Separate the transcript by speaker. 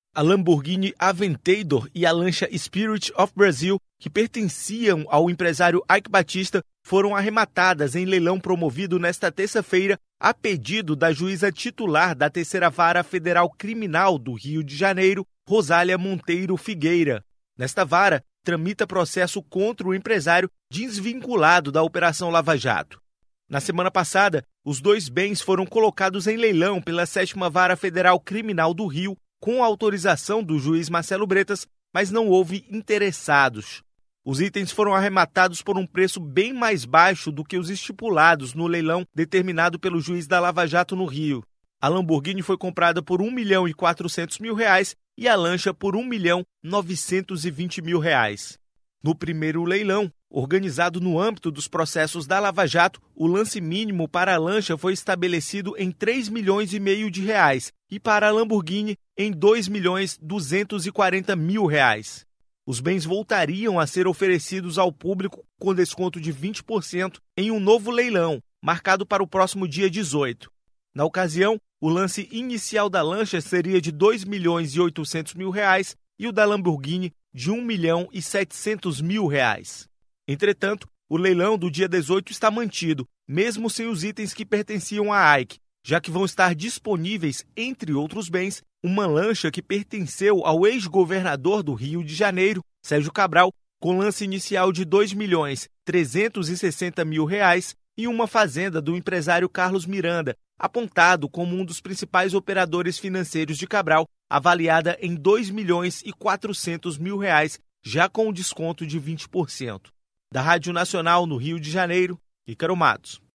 Speaker 1: A Lamborghini Aventador e a lancha Spirit of Brazil, que pertenciam ao empresário Eike Batista, foram arrematadas em leilão promovido nesta terça-feira a pedido da juíza titular da Terceira Vara Federal Criminal do Rio de Janeiro, Rosália Monteiro Figueira. Nesta vara, tramita processo contra o empresário desvinculado da Operação Lava Jato. Na semana passada, os dois bens foram colocados em leilão pela 7ª Vara Federal Criminal do Rio, com autorização do juiz Marcelo Bretas, mas não houve interessados. Os itens foram arrematados por um preço bem mais baixo do que os estipulados no leilão determinado pelo juiz da Lava Jato no Rio. A Lamborghini foi comprada por R$1.400.000 e a lancha por R$1.920.000. No primeiro leilão, organizado no âmbito dos processos da Lava Jato, o lance mínimo para a lancha foi estabelecido em R$3,5 milhões e para a Lamborghini em R$2.240.000. Os bens voltariam a ser oferecidos ao público com desconto de 20% em um novo leilão, marcado para o próximo dia 18. Na ocasião, o lance inicial da lancha seria de R$2.800.000 e o da Lamborghini de R$1.700.000. Entretanto, o leilão do dia 18 está mantido, mesmo sem os itens que pertenciam a Eike, já que vão estar disponíveis, entre outros bens, uma lancha que pertenceu ao ex-governador do Rio de Janeiro, Sérgio Cabral, com lance inicial de R$2.360.000 e uma fazenda do empresário Carlos Miranda, apontado como um dos principais operadores financeiros de Cabral, avaliada em R$2.400.000, já com o desconto de 20%. Da Rádio Nacional no Rio de Janeiro, Ícaro Matos.